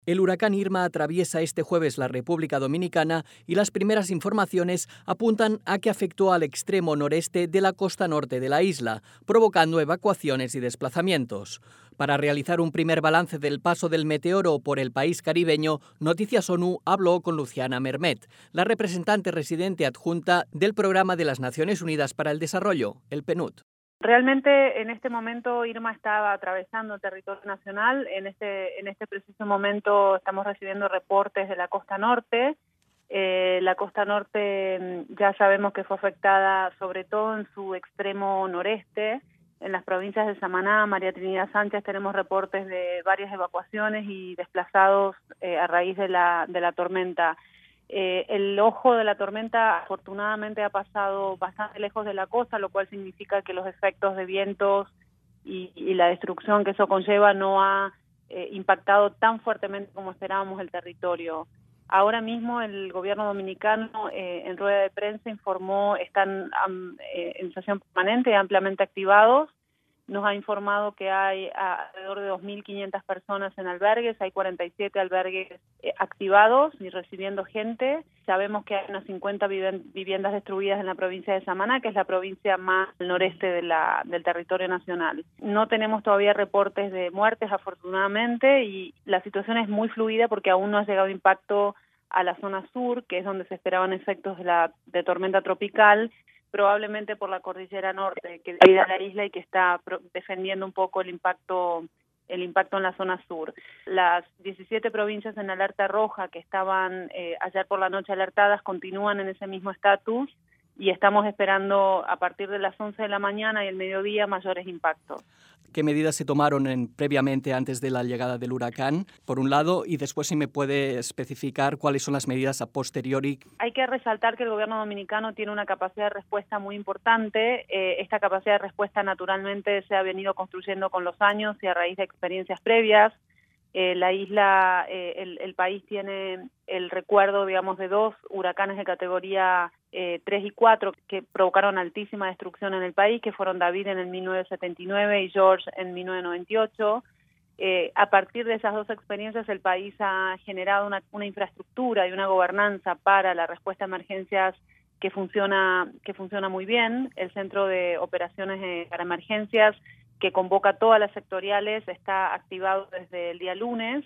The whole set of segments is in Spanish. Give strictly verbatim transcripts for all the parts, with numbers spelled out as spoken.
El huracán Irma atraviesa este jueves la República Dominicana y las primeras informaciones apuntan a que afectó al extremo noreste de la costa norte de la isla, provocando evacuaciones y desplazamientos. Para realizar un primer balance del paso del meteoro por el país caribeño, Noticias ONU habló con Luciana Mermet, la representante residente adjunta del Programa de las Naciones Unidas para el Desarrollo, el PNUD. Realmente en este momento Irma estaba atravesando el territorio nacional. En este en este preciso momento estamos recibiendo reportes de la costa norte. Eh, la costa norte ya sabemos que fue afectada sobre todo en su extremo noreste. En las provincias de Samaná, María Trinidad Sánchez tenemos reportes de varias evacuaciones y desplazados eh, a raíz de la de la tormenta. Eh, el ojo de la tormenta afortunadamente ha pasado bastante lejos de la costa, lo cual significa que los efectos de vientos y, y la destrucción que eso conlleva no ha eh, impactado tan fuertemente como esperábamos el territorio. Ahora mismo el gobierno dominicano eh, en rueda de prensa informó, están um, eh, en sesión permanente y ampliamente activados. Nos ha informado que hay alrededor de dos mil quinientas personas en albergues, hay cuarenta y siete albergues eh, activados y recibiendo gente. Sabemos que hay unas cincuenta viviendas destruidas en la provincia de Samaná, que es la provincia más al noreste de la, del territorio nacional. No tenemos todavía reportes de muertes, afortunadamente, y la situación es muy fluida porque aún no ha llegado impacto a la zona sur, que es donde se esperaban efectos de la de tormenta tropical, probablemente por la cordillera norte, que divide la isla y que está defendiendo un poco el impacto el impacto en la zona sur. Las diecisiete provincias en alerta roja que estaban eh, ayer por la noche alertadas continúan en ese mismo estatus y estamos esperando a partir de las once de la mañana y el mediodía mayores impactos. ¿Qué medidas se tomaron en, previamente antes de la llegada del huracán, por un lado, y después si me puede especificar cuáles son las medidas a posteriori? Hay que resaltar que el gobierno dominicano tiene una capacidad de respuesta muy importante. Eh, esta capacidad de respuesta naturalmente se ha venido construyendo con los años y a raíz de experiencias previas. Eh, la isla, eh, el, el país tiene el recuerdo, digamos, de dos huracanes de categoría eh, tres y cuatro que provocaron altísima destrucción en el país, que fueron David en el mil novecientos setenta y nueve y George en mil novecientos noventa y ocho. Eh, a partir de esas dos experiencias, el país ha generado una, una infraestructura y una gobernanza para la respuesta a emergencias que funciona, que funciona muy bien. El Centro de Operaciones eh, para Emergencias, que convoca todas las sectoriales, está activado desde el día lunes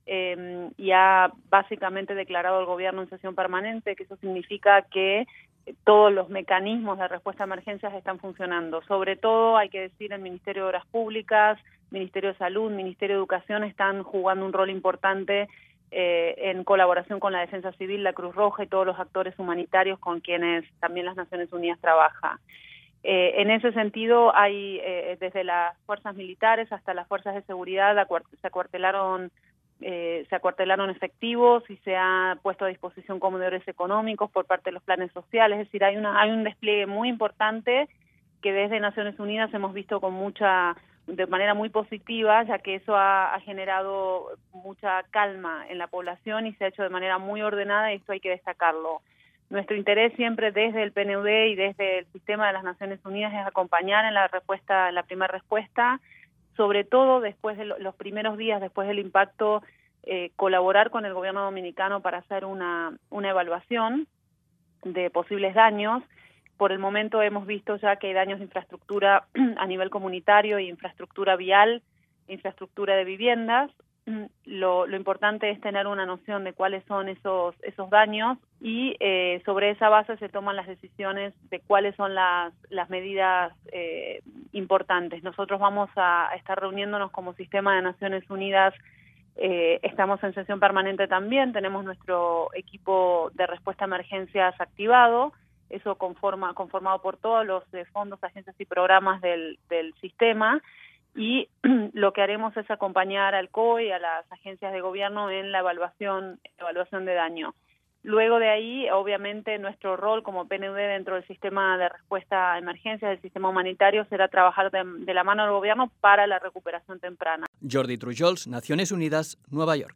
eh, y ha básicamente declarado el gobierno en sesión permanente, que eso significa que todos los mecanismos de respuesta a emergencias están funcionando. Sobre todo, hay que decir, el Ministerio de Obras Públicas, Ministerio de Salud, Ministerio de Educación están jugando un rol importante eh, en colaboración con la Defensa Civil, la Cruz Roja y todos los actores humanitarios con quienes también las Naciones Unidas trabaja. Eh, en ese sentido, hay eh, desde las fuerzas militares hasta las fuerzas de seguridad se acuartelaron, eh, se acuartelaron efectivos y se ha puesto a disposición comedores económicos por parte de los planes sociales. Es decir, hay una hay un despliegue muy importante que desde Naciones Unidas hemos visto con mucha de manera muy positiva, ya que eso ha, ha generado mucha calma en la población y se ha hecho de manera muy ordenada, y esto hay que destacarlo. Nuestro interés siempre desde el P N U D y desde el sistema de las Naciones Unidas es acompañar en la respuesta, en la primera respuesta, sobre todo después de lo, los primeros días después del impacto, eh, colaborar con el gobierno dominicano para hacer una, una evaluación de posibles daños. Por el momento hemos visto ya que hay daños de infraestructura a nivel comunitario, infraestructura vial, infraestructura de viviendas. Lo, lo importante es tener una noción de cuáles son esos esos daños y eh, sobre esa base se toman las decisiones de cuáles son las, las medidas eh, importantes. Nosotros vamos a estar reuniéndonos como Sistema de Naciones Unidas, eh, estamos en sesión permanente también, tenemos nuestro equipo de respuesta a emergencias activado, eso conforma, conformado por todos los eh, fondos, agencias y programas del, del sistema. Y lo que haremos es acompañar al C O E y a las agencias de gobierno en la evaluación, evaluación de daño. Luego de ahí, obviamente, nuestro rol como P N U D dentro del sistema de respuesta a emergencias, del sistema humanitario, será trabajar de, de la mano del gobierno para la recuperación temprana. Jordi Trujols, Naciones Unidas, Nueva York.